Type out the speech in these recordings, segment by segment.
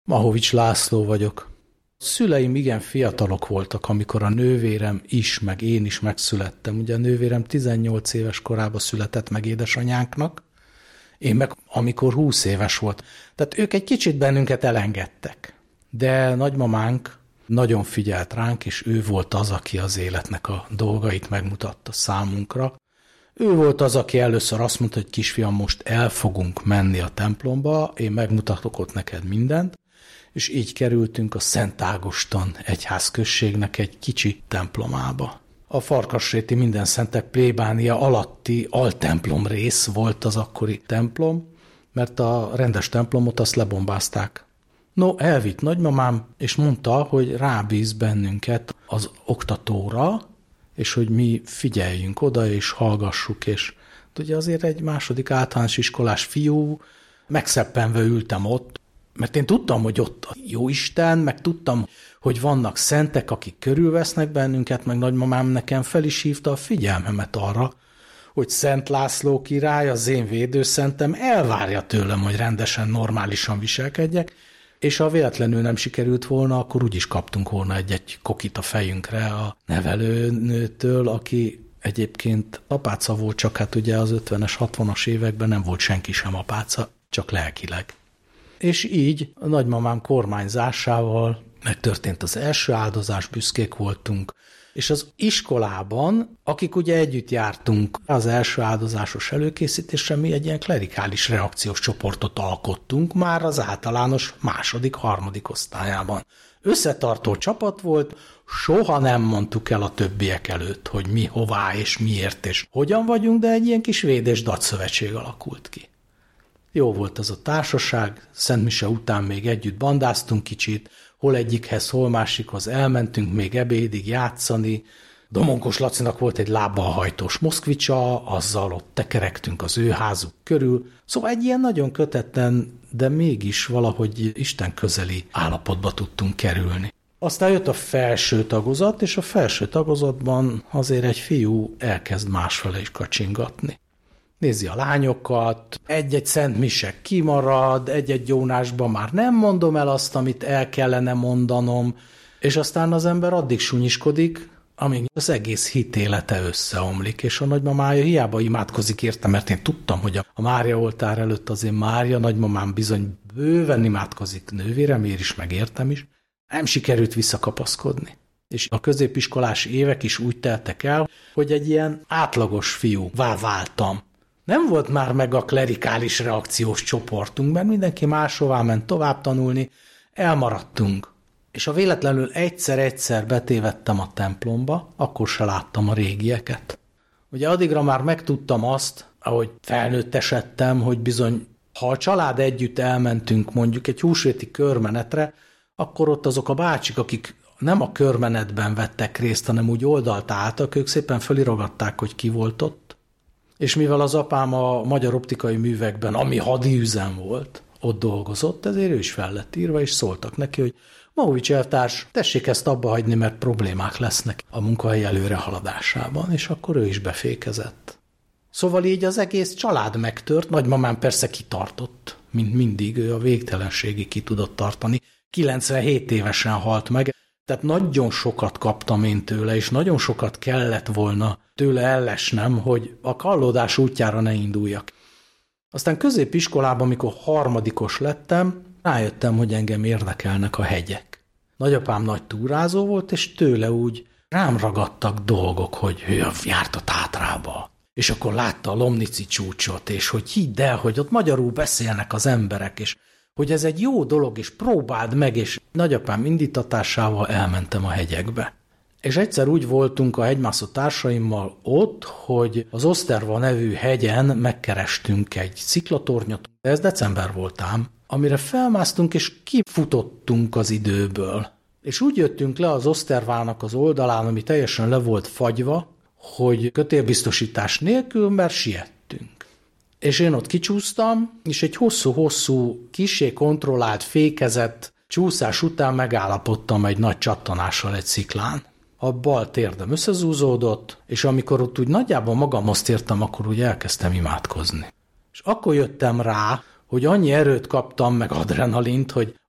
Mahovics László vagyok. Szüleim igen fiatalok voltak, amikor a nővérem is, meg én is megszülettem. Ugye a nővérem 18 éves korában született meg édesanyánknak, én meg amikor 20 éves volt. Tehát ők egy kicsit bennünket elengedtek. De nagymamánk nagyon figyelt ránk, és ő volt az, aki az életnek a dolgait megmutatta számunkra. Ő volt az, aki először azt mondta, hogy kisfiam, most el fogunk menni a templomba, én megmutatok ott neked mindent, és így kerültünk a Szent Ágoston egyházközségnek egy kicsi templomába. A Farkasréti Mindenszentek plébánia alatti altemplom rész volt az akkori templom, mert a rendes templomot azt lebombázták. No, elvitt nagymamám, és mondta, hogy rábíz bennünket az oktatóra, és hogy mi figyeljünk oda, és hallgassuk, és ugye azért egy második általános iskolás fiú, megszeppenve ültem ott, mert én tudtam, hogy ott a Jóisten, meg tudtam, hogy vannak szentek, akik körülvesznek bennünket, meg nagymamám nekem fel is hívta a figyelmemet arra, hogy Szent László király, az én védőszentem elvárja tőlem, hogy rendesen, normálisan viselkedjek, és ha véletlenül nem sikerült volna, akkor úgyis kaptunk volna egy kokit a fejünkre a nevelőnőtől, aki egyébként apáca volt, csak hát ugye az 50-es, 60-as években nem volt senki sem apáca, csak lelkileg. És így a nagymamám kormányzásával megtörtént az első áldozás, büszkék voltunk, és az iskolában, akik ugye együtt jártunk az első áldozásos előkészítésre, mi egy ilyen klerikális reakciós csoportot alkottunk már az általános második, harmadik osztályában. Összetartó csapat volt, soha nem mondtuk el a többiek előtt, hogy mi, hová és miért és hogyan vagyunk, de egy ilyen kis véd- és datszövetség alakult ki. Jó volt az a társaság, Szentmise után még együtt bandáztunk kicsit, hol egyikhez, hol másikhoz elmentünk még ebédig játszani. Domonkos Lacinak volt egy lábbal hajtós moszkvicsa, azzal ott tekerektünk az ő házuk körül. Szóval egy ilyen nagyon kötetlen, de mégis valahogy Isten közeli állapotba tudtunk kerülni. Aztán jött a felső tagozat, és a felső tagozatban azért egy fiú elkezd másfele is kacsingatni. Nézi a lányokat, egy-egy szent mise kimarad, egy-egy gyónásban már nem mondom el azt, amit el kellene mondanom, és aztán az ember addig sunyiskodik, amíg az egész hitélete összeomlik, és a nagymamája hiába imádkozik érte, mert én tudtam, hogy a Mária oltár előtt azért Mária nagymamám bizony bőven imádkozik nővéremért is, megértem is, nem sikerült visszakapaszkodni. És a középiskolás évek is úgy teltek el, hogy egy ilyen átlagos fiúvá váltam. Nem volt már meg a klerikális reakciós csoportunk, mert mindenki máshová ment tovább tanulni, elmaradtunk. És ha véletlenül egyszer-egyszer betévedtem a templomba, akkor se láttam a régieket. Ugye addigra már megtudtam azt, ahogy felnőttesedtem, hogy bizony, ha a család együtt elmentünk mondjuk egy húsvéti körmenetre, akkor ott azok a bácsik, akik nem a körmenetben vettek részt, hanem úgy oldalt álltak, ők szépen felirogatták, hogy ki volt ott. És mivel az apám a Magyar Optikai Művekben, ami hadiüzem volt, ott dolgozott, ezért ő is fel lett írva, és szóltak neki, hogy Mahovics elvtárs, tessék ezt abba hagyni, mert problémák lesznek a munkahelyi előrehaladásában, és akkor ő is befékezett. Szóval így az egész család megtört, nagymamám persze kitartott, mint mindig, ő a végtelenségig ki tudott tartani. 97 évesen halt meg, tehát nagyon sokat kaptam én tőle, és nagyon sokat kellett volna tőle ellesnem, hogy a kallódás útjára ne induljak. Aztán középiskolában, amikor harmadikos lettem, rájöttem, hogy engem érdekelnek a hegyek. Nagyapám nagy túrázó volt, és tőle úgy rám ragadtak dolgok, hogy ő járt a Tátrába. És akkor látta a Lomnici csúcsot, és hogy hidd el, hogy ott magyarul beszélnek az emberek, és hogy ez egy jó dolog, és próbáld meg, és nagyapám indítatásával elmentem a hegyekbe. És egyszer úgy voltunk a hegymászó társaimmal ott, hogy az Oszterva nevű hegyen megkerestünk egy sziklatornyot, de ez december volt ám, amire felmásztunk, és kifutottunk az időből. És úgy jöttünk le az Osztervának az oldalán, ami teljesen le volt fagyva, hogy kötélbiztosítás nélkül, mert siettünk. És én ott kicsúsztam, és egy hosszú-hosszú, kissé kontrollált, fékezett csúszás után megállapodtam egy nagy csattanással egy sziklán. A bal térdem összezúzódott, és amikor ott úgy nagyjából magamhoz tértem, akkor úgy elkezdtem imádkozni. És akkor jöttem rá, hogy annyi erőt kaptam, meg adrenalint, hogy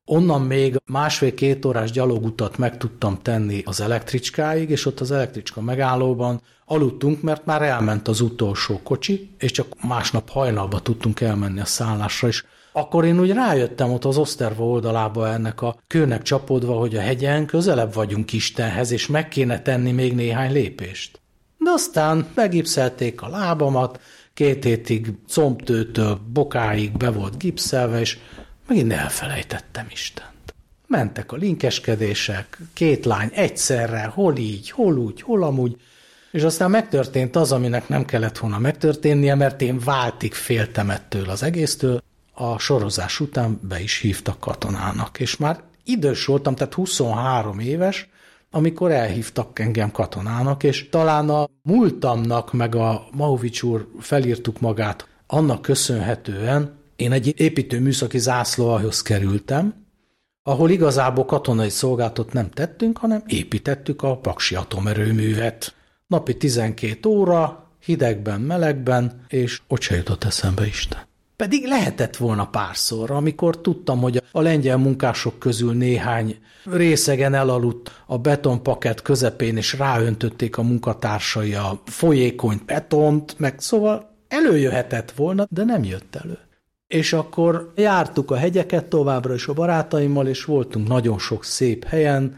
Onnan még 1,5-2 órás gyalogutat meg tudtam tenni az elektricskáig, és ott az elektricska megállóban aludtunk, mert már elment az utolsó kocsi, és csak másnap hajnalba tudtunk elmenni a szállásra is. Akkor én úgy rájöttem ott az Oszterva oldalába ennek a kőnek csapódva, hogy a hegyen közelebb vagyunk Istenhez, és meg kéne tenni még néhány lépést. De aztán megipszelték a lábamat, 2 hétig combtőtől bokáig be volt gipszelve, és megint elfelejtettem Istent. Mentek a linkeskedések, 2 lány egyszerre, hol így, hol úgy, hol amúgy, és aztán megtörtént az, aminek nem kellett volna megtörténnie, mert én váltig féltem ettől az egésztől. A sorozás után be is hívtak katonának, és már idős voltam, tehát 23 éves, amikor elhívtak engem katonának, és talán a múltamnak, meg a Mauvics úr felírtuk magát, annak köszönhetően én egy építőműszaki zászlóalhoz kerültem, ahol igazából katonai szolgálatot nem tettünk, hanem építettük a paksi atomerőművet. Napi 12 óra, hidegben, melegben, és ott se jutott eszembe Isten. Pedig lehetett volna párszor, amikor tudtam, hogy a lengyel munkások közül néhány részegen elaludt a betonpakett közepén, és ráöntötték a munkatársai a folyékony betont, meg szóval előjöhetett volna, de nem jött elő. És akkor jártuk a hegyeket továbbra is a barátaimmal, és voltunk nagyon sok szép helyen,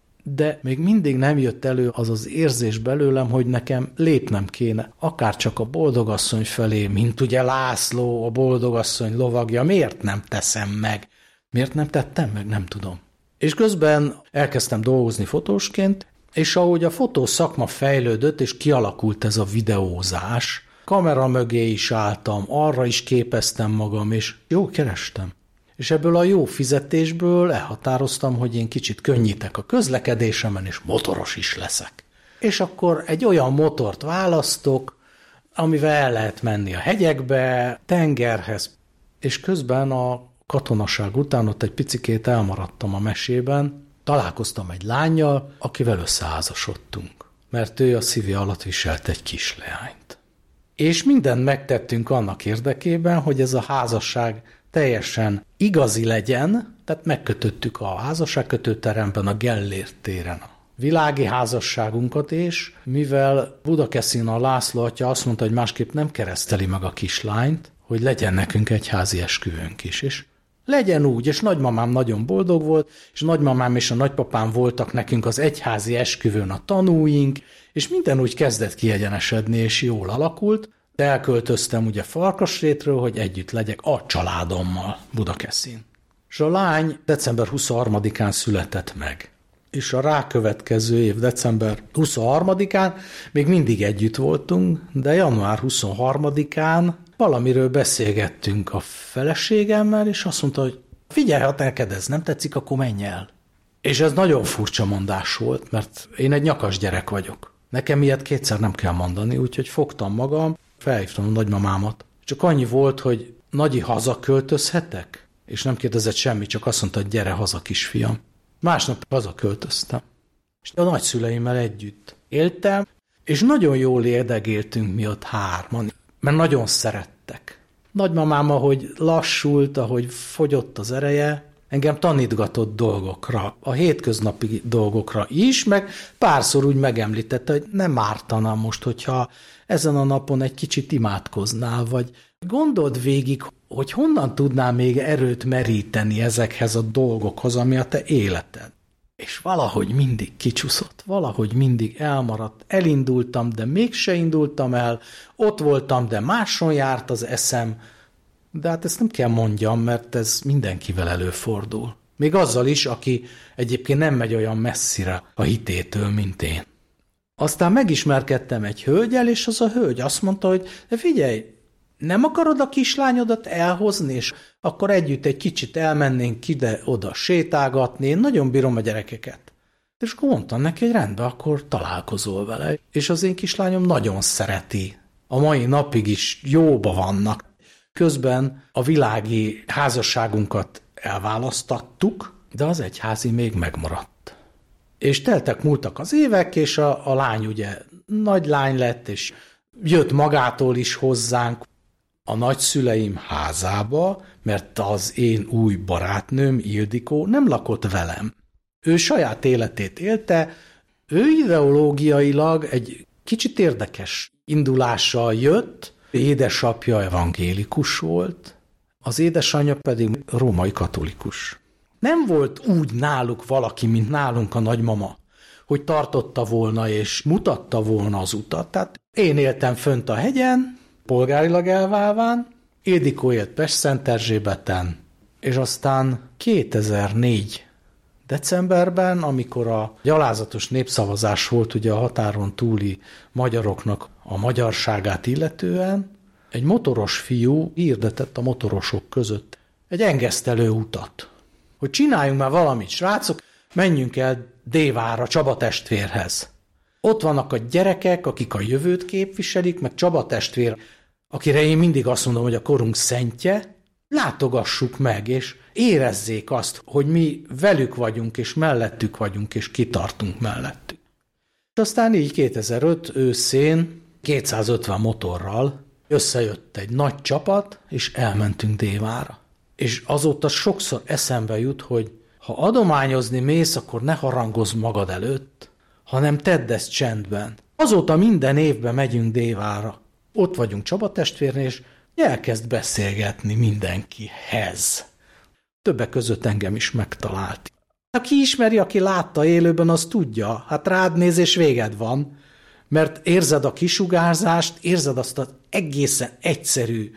de még mindig nem jött elő az az érzés belőlem, hogy nekem lépnem kéne, akár csak a boldogasszony felé, mint ugye László, a boldogasszony lovagja, miért nem teszem meg? Miért nem tettem meg? Nem tudom. És közben elkezdtem dolgozni fotósként, és ahogy a fotószakma fejlődött, és kialakult ez a videózás, kamera mögé is álltam, arra is képeztem magam, és jó kerestem. És ebből a jó fizetésből elhatároztam, hogy én kicsit könnyítek a közlekedésemen, és motoros is leszek. És akkor egy olyan motort választok, amivel el lehet menni a hegyekbe, tengerhez. És közben a katonaság után ott egy picikét elmaradtam a mesében, találkoztam egy lánnyal, akivel összeházasodtunk, mert ő a szíve alatt viselt egy kisleányt. És mindent megtettünk annak érdekében, hogy ez a házasság teljesen igazi legyen, tehát megkötöttük a házasságkötőteremben, a Gellért téren a világi házasságunkat, és mivel Budakeszin a László atya azt mondta, hogy másképp nem kereszteli meg a kislányt, hogy legyen nekünk egy házi esküvőnk is, és legyen úgy, és nagymamám nagyon boldog volt, és nagymamám és a nagypapám voltak nekünk az egyházi esküvőn a tanúink, és minden úgy kezdett kiegyenesedni, és jól alakult, de elköltöztem ugye Farkasrétről, hogy együtt legyek a családommal Budakeszin. És a lány december 23-án született meg. És a rákövetkező év december 23-án még mindig együtt voltunk, de január 23-án valamiről beszélgettünk a feleségemmel, és azt mondta, hogy figyelj, ha neked ez nem tetszik, akkor menj el. És ez nagyon furcsa mondás volt, mert én egy nyakas gyerek vagyok. Nekem ilyet 2-szer nem kell mondani, úgyhogy fogtam magam, felhívtam a nagymamámat. Csak annyi volt, hogy nagyi, hazaköltözhetek? És nem kérdezett semmi, csak azt mondta, hogy gyere haza, kisfiam. Másnap hazaköltöztem. És a nagyszüleimmel együtt éltem, és nagyon jól érdegéltünk mi ott 3-an, mert nagyon szerettek. Nagymamám, ahogy lassult, ahogy fogyott az ereje, engem tanítgatott dolgokra, a hétköznapi dolgokra is, meg párszor úgy megemlítette, hogy nem ártana most, hogyha ezen a napon egy kicsit imádkoznál, vagy gondold végig, hogy honnan tudnál még erőt meríteni ezekhez a dolgokhoz, ami a te életed. És valahogy mindig kicsúszott, valahogy mindig elmaradt. Elindultam, de mégse indultam el, ott voltam, de máson járt az eszem. De hát ezt nem kell mondjam, mert ez mindenkivel előfordul. Még azzal is, aki egyébként nem megy olyan messzire a hitétől, mint én. Aztán megismerkedtem egy hölgyel, és az a hölgy azt mondta, hogy de figyelj, nem akarod a kislányodat elhozni, és akkor együtt egy kicsit elmennénk ide-oda sétálgatni, én nagyon bírom a gyerekeket. És akkor mondtam neki, hogy rendben, akkor találkozol vele. És az én kislányom nagyon szereti. A mai napig is jóba vannak. Közben a világi házasságunkat elválasztattuk, de az egyházi még megmaradt. És múltak az évek, és a lány ugye nagy lány lett, és jött magától is hozzánk. a nagyszüleim házába, mert az én új barátnőm, Ildikó, nem lakott velem. Ő saját életét élte, ő ideológiailag egy kicsit érdekes indulással jött, édesapja evangélikus volt, az édesanyja pedig római katolikus. Nem volt úgy náluk valaki, mint nálunk a nagymama, hogy tartotta volna és mutatta volna az utat. Tehát én éltem fönt a hegyen, polgárilag elválván, Ildikó élt Pest-Szent-Erzsébeten, és aztán 2004 decemberben, amikor a gyalázatos népszavazás volt ugye a határon túli magyaroknak a magyarságát illetően, egy motoros fiú hirdetett a motorosok között egy engesztelő utat, hogy csináljunk már valamit, srácok, menjünk el Dévára, Csaba testvérhez. Ott vannak a gyerekek, akik a jövőt képviselik, meg Csaba testvér, akire én mindig azt mondom, hogy a korunk szentje, látogassuk meg, és érezzék azt, hogy mi velük vagyunk, és mellettük vagyunk, és kitartunk mellettük. És aztán így 2005 őszén 250 motorral összejött egy nagy csapat, és elmentünk Dévára. És azóta sokszor eszembe jut, hogy ha adományozni mész, akkor ne harangozz magad előtt, hanem tedd ezt csendben. Azóta minden évben megyünk Dévára. Ott vagyunk Csaba testvérnél, és elkezd beszélgetni mindenkihez. Többek között engem is megtalált. Aki ismeri, aki látta élőben, az tudja. Hát rád néz, és véged van. Mert érzed a kisugárzást, érzed azt az egészen egyszerű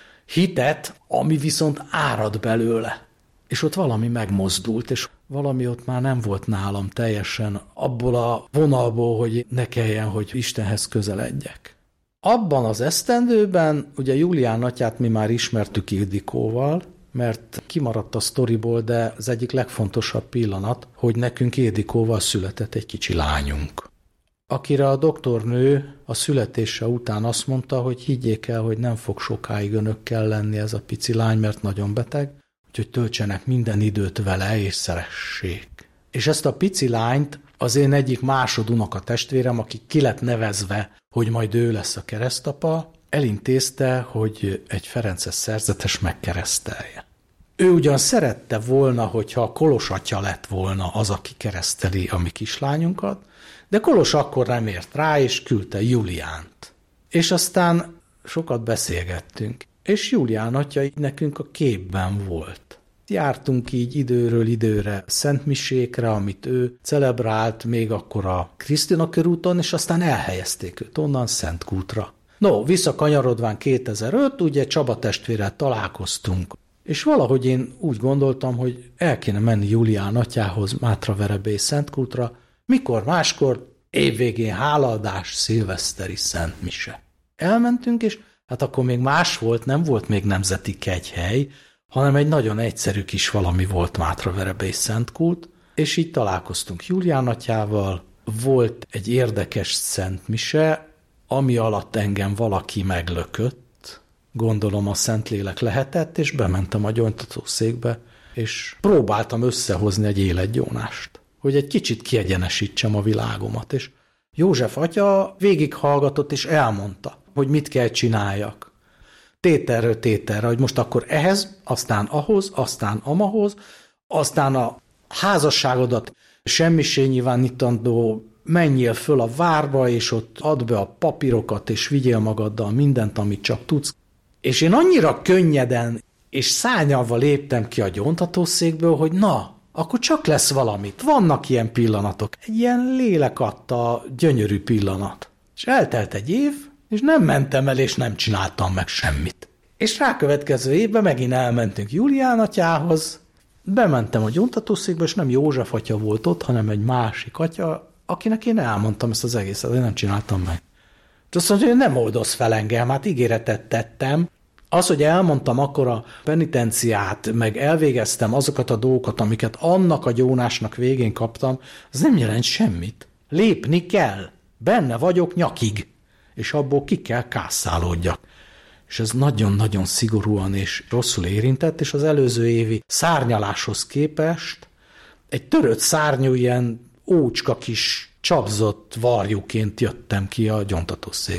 hitet, ami viszont árad belőle. És ott valami megmozdult, és valami ott már nem volt nálam teljesen abból a vonalból, hogy ne kelljen, hogy Istenhez közeledjek. Abban az esztendőben, ugye Julián atyát mi már ismertük Ildikóval, mert kimaradt a sztoriból, de az egyik legfontosabb pillanat, hogy nekünk Ildikóval született egy kicsi lányunk, akire a doktornő a születése után azt mondta, hogy higgyék el, hogy nem fog sokáig önökkel lenni ez a pici lány, mert nagyon beteg, úgyhogy töltsenek minden időt vele, és szeressék. És ezt a pici lányt az én egyik másodunoka testvérem, aki ki lett nevezve, hogy majd ő lesz a keresztapa, elintézte, hogy egy ferences szerzetes megkeresztelje. Ő ugyan szerette volna, hogyha a Kolos atya lett volna az, aki kereszteli a mi kislányunkat, de Kolos akkor nem ért rá, és küldte Juliánt. És aztán sokat beszélgettünk, és Julián atya nekünk a képben volt. Jártunk így időről időre szentmisékre, amit ő celebrált még akkor a Krisztina körúton, és aztán elhelyezték őt onnan Szentkútra. No, visszakanyarodván 2005, ugye Csaba testvérrel találkoztunk, és valahogy én úgy gondoltam, hogy el kéne menni Julián atyához, Mátraverebély Szentkútra, mikor máskor, évvégén hálaadás, szilveszteri szentmise. Elmentünk, és hát akkor még más volt, nem volt még nemzeti kegyhely, hanem egy nagyon egyszerű kis valami volt Mátraverebély Szentkút, és így találkoztunk Julián atyával, volt egy érdekes szentmise, ami alatt engem valaki meglökött, gondolom a Szentlélek lehetett, és bementem a gyóntatószékbe, és próbáltam összehozni egy életgyónást, hogy egy kicsit kiegyenesítsem a világomat, és József atya végighallgatott, és elmondta, hogy mit kell csináljak. Tételről tételre, hogy most akkor ehhez, aztán ahhoz, aztán amahoz, aztán a házasságodat semmisé nyilvánítandó, menjél föl a várba, és ott add be a papírokat, és vigyél magaddal mindent, amit csak tudsz. És én annyira könnyeden és szárnyalva léptem ki a gyóntatószékből, hogy na, akkor csak lesz valamit. Vannak ilyen pillanatok. Egy ilyen lélek adta gyönyörű pillanat. És eltelt egy év, és nem mentem el, és nem csináltam meg semmit. És rákövetkező évben megint elmentünk Julián atyához, bementem a gyóntatószékbe, és nem József atya volt ott, hanem egy másik atya, akinek én elmondtam ezt az egészet, én nem csináltam meg. És azt mondja, hogy nem oldoz fel engem, hát ígéretet tettem. Az, hogy elmondtam akkor a penitenciát, meg elvégeztem azokat a dolgokat, amiket annak a gyónásnak végén kaptam, az nem jelent semmit. Lépni kell. Benne vagyok nyakig. És abból ki kell kásszálódjak. És ez nagyon-nagyon szigorúan és rosszul érintett, és az előző évi szárnyaláshoz képest egy törött szárnyú ilyen ócska kis csapzott varjúként jöttem ki a gyóntatószékből.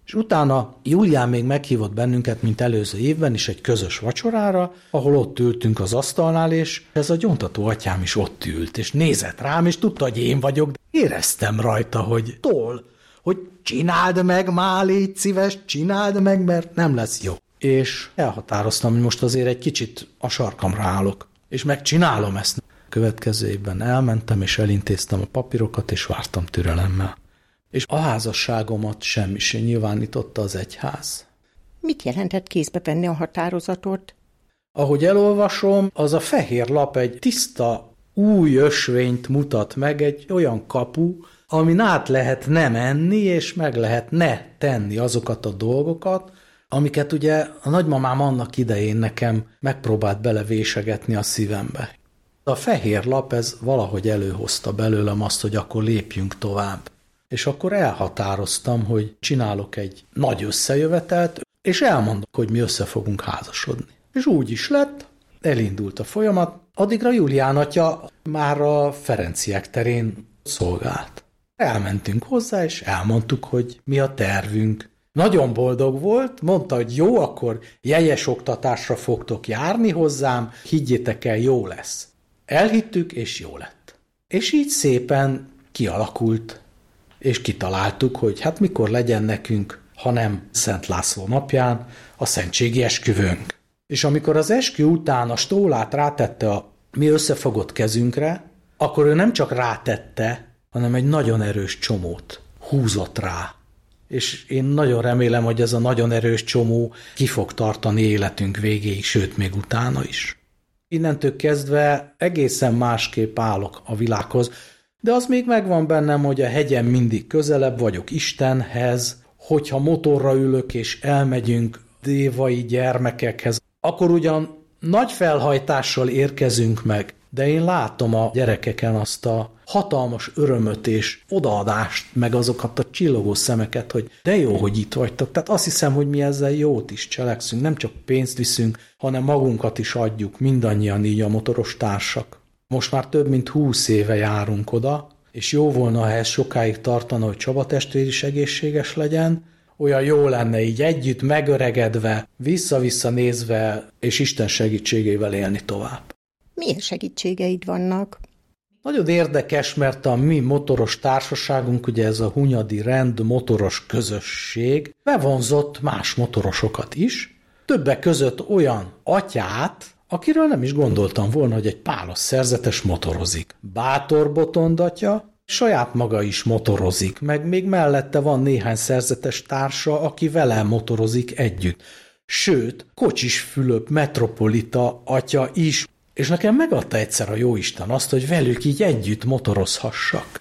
És utána Julián még meghívott bennünket, mint előző évben is egy közös vacsorára, ahol ott ültünk az asztalnál, és ez a gyóntató atyám is ott ült, és nézett rám, és tudta, hogy én vagyok, de éreztem rajta, hogy hogy csináld meg, már légy szíves, csináld meg, mert nem lesz jó. És elhatároztam, hogy most azért egy kicsit a sarkamra állok, és megcsinálom ezt. Következő évben elmentem, és elintéztem a papírokat, és vártam türelemmel. És a házasságomat semmi sem nyilvánította az egyház. Mit jelentett kézbe venni a határozatot? Ahogy elolvasom, az a fehér lap egy tiszta, új ösvényt mutat meg, egy olyan kapu, amin át lehetne menni, és meg lehetne tenni azokat a dolgokat, amiket ugye a nagymamám annak idején nekem megpróbált belevésegetni a szívembe. A fehér lap ez valahogy előhozta belőlem azt, hogy akkor lépjünk tovább. És akkor elhatároztam, hogy csinálok egy nagy összejövetelt, és elmondok, hogy mi össze fogunk házasodni. És úgy is lett, elindult a folyamat, addigra Julián atya már a Ferenciek terén szolgált. Elmentünk hozzá, és elmondtuk, hogy mi a tervünk. Nagyon boldog volt, mondta, hogy jó, akkor jeges oktatásra fogtok járni hozzám, higgyétek el, jó lesz. Elhittük, és jó lett. És így szépen kialakult, és kitaláltuk, hogy hát mikor legyen nekünk, ha nem Szent László napján, a szentségi esküvőnk. És amikor az eskü után a stólát rátette a mi összefogott kezünkre, akkor ő nem csak rátette, hanem egy nagyon erős csomót húzott rá. És én nagyon remélem, hogy ez a nagyon erős csomó ki fog tartani életünk végéig, sőt, még utána is. Innentől kezdve egészen másképp állok a világhoz, de az még megvan bennem, hogy a hegyen mindig közelebb vagyok Istenhez, hogyha motorra ülök és elmegyünk dévai gyermekekhez, akkor ugyan nagy felhajtással érkezünk meg, de én látom a gyerekeken azt a hatalmas örömöt és odaadást, meg azokat a csillogó szemeket, hogy de jó, hogy itt vagytok. Tehát azt hiszem, hogy mi ezzel jót is cselekszünk, nem csak pénzt viszünk, hanem magunkat is adjuk, mindannyian így a motoros társak. Most már több mint 20 éve járunk oda, és jó volna, ha ez sokáig tartana, hogy Csaba testvér is egészséges legyen, olyan jó lenne így együtt, megöregedve, vissza-vissza nézve, és Isten segítségével élni tovább. Milyen segítségeid vannak? Nagyon érdekes, mert a mi motoros társaságunk, ugye ez a Hunyadi Rend motoros közösség, bevonzott más motorosokat is, többek között olyan atyát, akiről nem is gondoltam volna, hogy egy pálos szerzetes motorozik. Bátor Botond atya, saját maga is motorozik, meg még mellette van néhány szerzetes társa, aki vele motorozik együtt. Sőt, Kocsis Fülöp metropolita atya is, és nekem megadta egyszer a jóisten azt, hogy velük így együtt motorozhassak.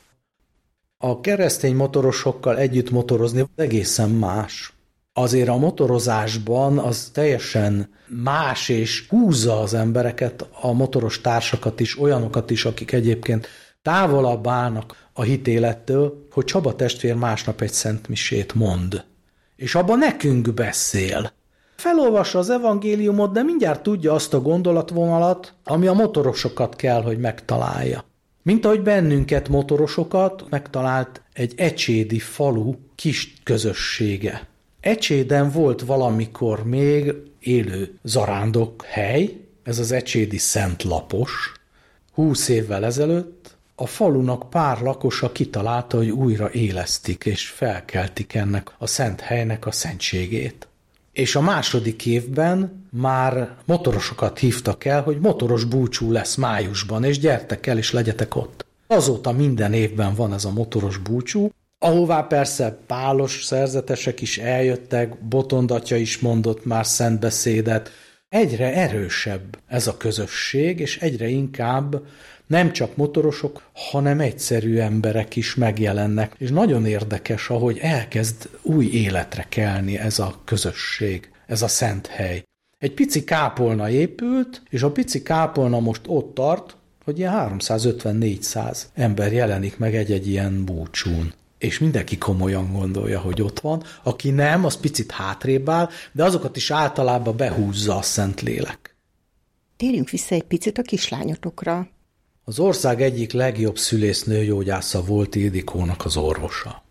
A keresztény motorosokkal együtt motorozni egészen más. Azért a motorozásban az teljesen más, és húzza az embereket, a motoros társakat is, olyanokat is, akik egyébként távolabb állnak a hitélettől, hogy Csaba testvér másnap egy szentmisét mond. És abban nekünk beszél. Felolvassa az evangéliumot, de mindjárt tudja azt a gondolatvonalat, ami a motorosokat kell, hogy megtalálja. Mint ahogy bennünket, motorosokat megtalált egy ecsédi falu kis közössége. Ecséden volt valamikor még élő zarándok hely, ez az ecsédi Szent Lapos. 20 évvel ezelőtt a falunak pár lakosa kitalálta, hogy újra élesztik és felkeltik ennek a szent helynek a szentségét. És a második évben már motorosokat hívtak el, hogy motoros búcsú lesz májusban, és gyertek el, és legyetek ott. Azóta minden évben van ez a motoros búcsú, ahová persze pálos szerzetesek is eljöttek, Botond atya is mondott már szentbeszédet. Egyre erősebb ez a közösség, és egyre inkább nem csak motorosok, hanem egyszerű emberek is megjelennek. És nagyon érdekes, ahogy elkezd új életre kelni ez a közösség, ez a szent hely. Egy pici kápolna épült, és a pici kápolna most ott tart, hogy ilyen 350-400 ember jelenik meg egy-egy ilyen búcsún. És mindenki komolyan gondolja, hogy ott van. Aki nem, az picit hátrébb áll, de azokat is általában behúzza a Szentlélek. Térjünk vissza egy picit a kislányotokra. Az ország egyik legjobb szülésznőgyógyásza volt Ildikónak az orvosa.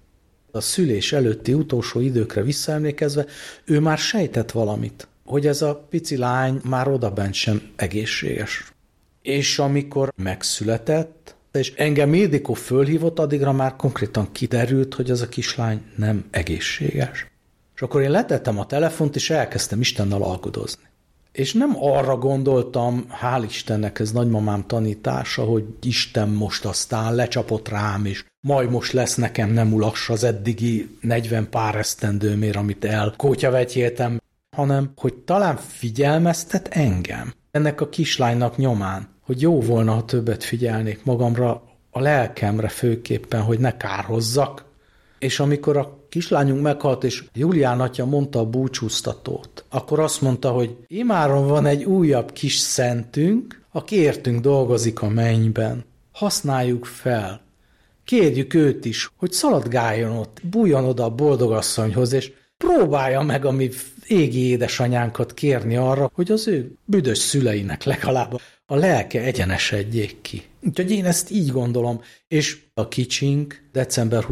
A szülés előtti utolsó időkre visszaemlékezve, ő már sejtett valamit, hogy ez a pici lány már odabent sem egészséges. És amikor megszületett, és engem Ildikó fölhívott, addigra már konkrétan kiderült, hogy az a kislány nem egészséges. És akkor én letettem a telefont, és elkezdtem Istennel alkudozni. És nem arra gondoltam, hál' Istennek ez nagymamám tanítása, hogy Isten most aztán lecsapott rám, és majd most lesz nekem nem ulass az eddigi 40 pár esztendőmér, amit elkótyavegyéltem, hanem hogy talán figyelmeztet engem ennek a kislánynak nyomán, hogy jó volna, ha többet figyelnék magamra, a lelkemre főképpen, hogy ne kárhozzak. És amikor a kislányunk meghalt, és Julián atya mondta a búcsúztatót, akkor azt mondta, hogy imáron van egy újabb kis szentünk, aki értünk dolgozik a mennyben. Használjuk fel. Kérjük őt is, hogy szaladgáljon ott, bújjon oda a boldogasszonyhoz, és próbálja meg a mi égi édesanyánkat kérni arra, hogy az ő büdös szüleinek legalább a lelke egyenesedjék ki. Úgyhogy én ezt így gondolom, és a kicsink december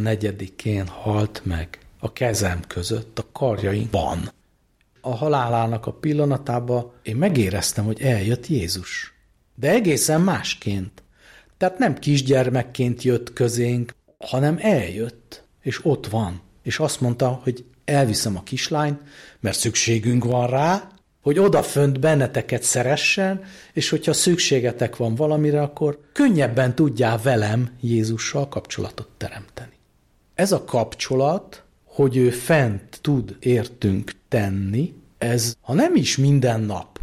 24-én halt meg a kezem között, a karjainkban. A halálának a pillanatában én megéreztem, hogy eljött Jézus. De egészen másként. Tehát nem kisgyermekként jött közénk, hanem eljött, és ott van. És azt mondta, hogy elviszem a kislányt, mert szükségünk van rá, hogy odafönt benneteket szeressen, és hogyha szükségetek van valamire, akkor könnyebben tudjál velem, Jézussal kapcsolatot teremteni. Ez a kapcsolat, hogy ő fent tud értünk tenni, ez, ha nem is minden nap,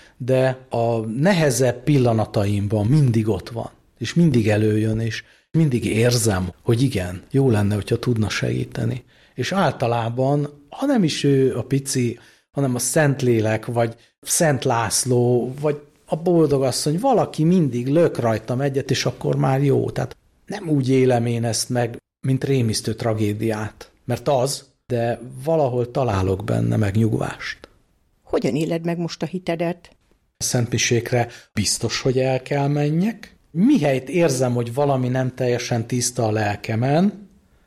de a nehezebb pillanataimban mindig ott van, és mindig előjön, és mindig érzem, hogy igen, jó lenne, hogyha tudna segíteni. És általában, ha nem is ő a pici, hanem a Szentlélek, vagy Szent László, vagy a boldogasszony, valaki mindig lök rajtam egyet, és akkor már jó. Tehát nem úgy élem én ezt meg, mint rémisztő tragédiát, mert az, de valahol találok benne megnyugvást. Hogyan éled meg most a hitedet? A szentmisékre biztos, hogy el kell menjek. Mihelyt érzem, hogy valami nem teljesen tiszta a lelkemen,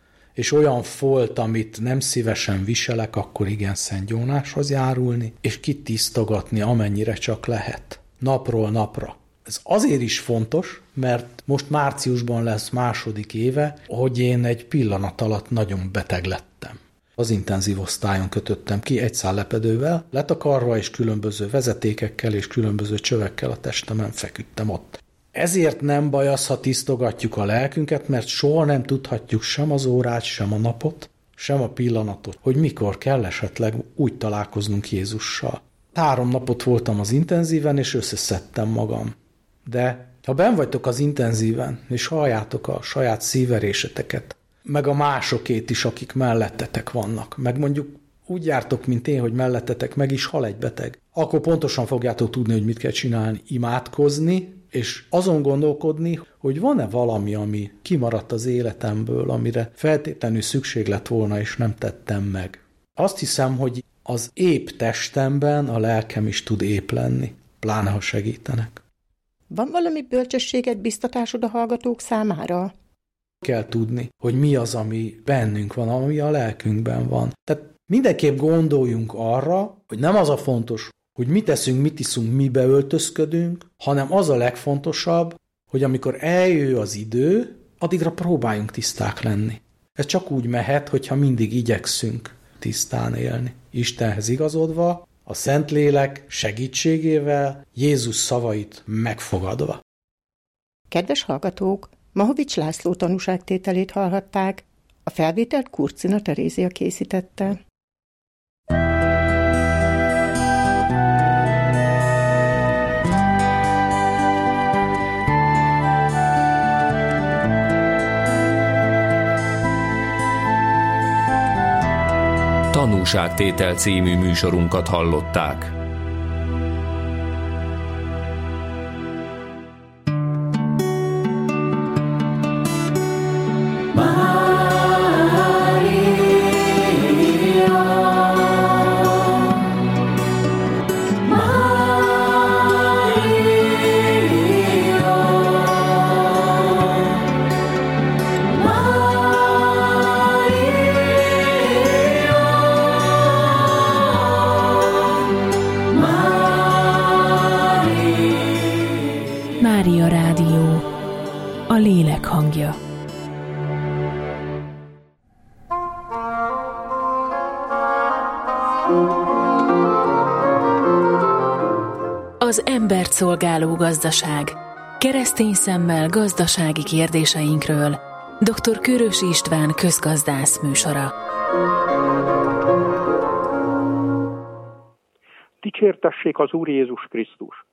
és olyan folt, amit nem szívesen viselek, akkor igen Szent Jónáshoz járulni, és kitisztogatni, amennyire csak lehet. Napról napra. Ez azért is fontos, mert most márciusban lesz második éve, hogy én egy pillanat alatt nagyon beteg lettem. Az intenzív osztályon kötöttem ki egy szállepedővel, letakarva és különböző vezetékekkel és különböző csövekkel a testemen feküdtem ott. Ezért nem baj az, ha tisztogatjuk a lelkünket, mert soha nem tudhatjuk sem az órát, sem a napot, sem a pillanatot, hogy mikor kell esetleg úgy találkoznunk Jézussal. 3 napot voltam az intenzíven, és összeszedtem magam. De ha benn vagytok az intenzíven, és halljátok a saját szíveréseteket, meg a másokét is, akik mellettetek vannak, meg mondjuk úgy jártok, mint én, hogy mellettetek meg is hal egy beteg, akkor pontosan fogjátok tudni, hogy mit kell csinálni, imádkozni, és azon gondolkodni, hogy van-e valami, ami kimaradt az életemből, amire feltétlenül szükség lett volna, és nem tettem meg. Azt hiszem, hogy az épp testemben a lelkem is tud épp lenni, pláne ha segítenek. Van valami bölcsességet, biztatásod a hallgatók számára? Kell tudni, hogy mi az, ami bennünk van, ami a lelkünkben van. Tehát mindenképp gondoljunk arra, hogy nem az a fontos, hogy mit teszünk, mit iszunk, mibe öltözködünk, hanem az a legfontosabb, hogy amikor eljön az idő, addigra próbáljunk tiszták lenni. Ez csak úgy mehet, hogyha mindig igyekszünk tisztán élni. Istenhez igazodva, a Szentlélek segítségével, Jézus szavait megfogadva. Kedves hallgatók, Mahovics László tanúságtételét hallhatták, a felvételt Kurcina Terézia készítette. Tanúságtétel című műsorunkat hallották. Rádió, a lélek hangja. Az embert szolgáló gazdaság. Keresztény szemmel gazdasági kérdéseinkről. Dr. Kőrösi István közgazdász műsora. Dicsértessék az Úr Jézus Krisztus!